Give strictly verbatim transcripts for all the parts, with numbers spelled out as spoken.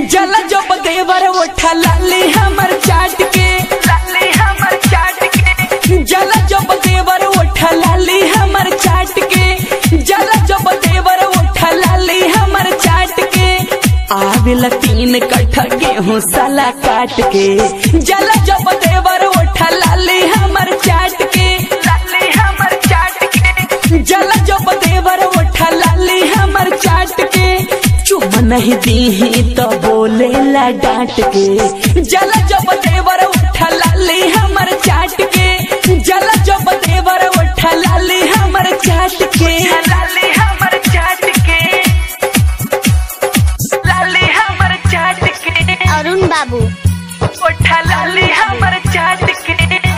जल जब देवर उठा लाली हमर चाट के लाली हमर चाट के जल जब देवर उठा लाली हमर चाट के जल जब देवर उठा लाली हमर चाट के आवेला तीन कट्ठा गेहूं साला काट के जल जब देवर उठा लाली हमर चाट के लाली हमर चाट के जल जब देवर उठा लाली हमर चाट के चुम नहीं दी तो बोलेला डांट के जल जब देवर उठा लाली हमर चाट के जल जब देवर उठा लाली हमर चाट के लाली हमर चाट के लाली हमर चाट के अरुण बाबू उठा लाली हमर चाट के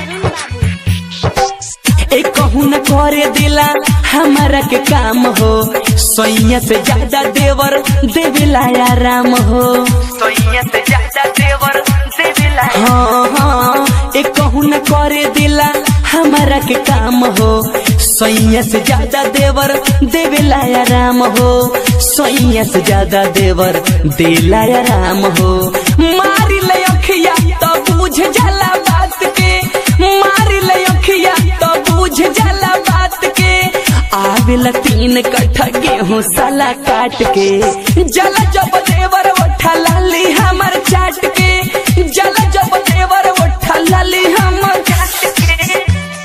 एक कहूँ न करे दिला हमारा के काम हो सोइया से ज्यादा देवर देविला आराम हो सोइया से ज्यादा देवर देविला हाँ हाँ एक कहूँ न करे दिला हमारा के काम हो सोइया से ज्यादा देवर देविला आराम हो सोइया से ज्यादा देवर देला आराम हो मारी ले अखिया तो बुझ जाला बात के मारी ले अखिया तो बुझ जाला बात के आवेला तीन कट्ठा गेहूं साला काट के जल जब देवर उठा लाली हमर चाट के जल जब देवर उठा लाली हमर चाट के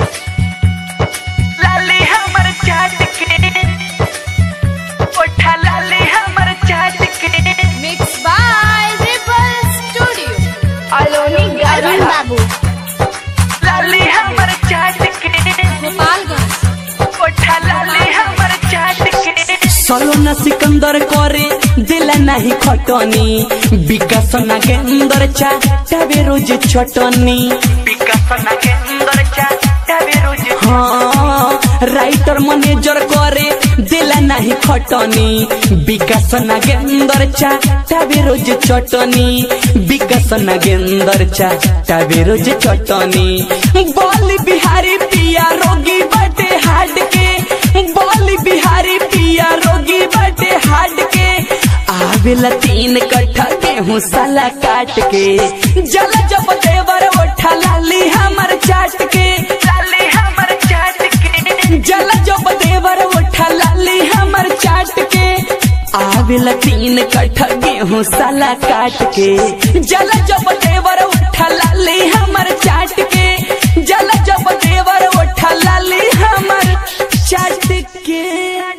लाली हमर चाट के उठा लाली हमर चाट के mix by ripple studio Aloni Arun Babu लाली हमर चाट के गोपालगंज उठा लाली हमर चाट के सलो न सिकंदर करे दिला नहीं खटनी विकास नागेंदर चाटावे रोज छटनी विकास नागेंदर चाटावे रोज हाँ राइटर मैनेजर करे दिला नहीं खटनी विकास नागेंदर चाटावे रोज चटनी विकास नागेंदर चाटावे रोज चटनी बोल बिहारी पिया रोगी बाटे हाड के बोल बिहारी पिया रोगी बाटे हाड के आवेला तीन कट्ठा गेहूं साला काट के जल जब देवर उठा लाली हमर चाट के लाली हमर चाट के जल जब देवर उठा लाली हमर चाट के आवेला तीन कट्ठा गेहूं साला काट के जल जब देवर उठा लाली हमर चाट के जल जब देवर उठा लाली हमर चाट के।